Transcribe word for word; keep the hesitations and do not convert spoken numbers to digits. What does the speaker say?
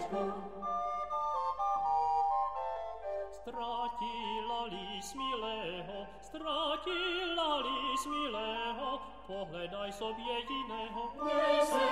miastečko. Stratila lis milého, stratila lis milého, pohľadaj sobie iného. Nie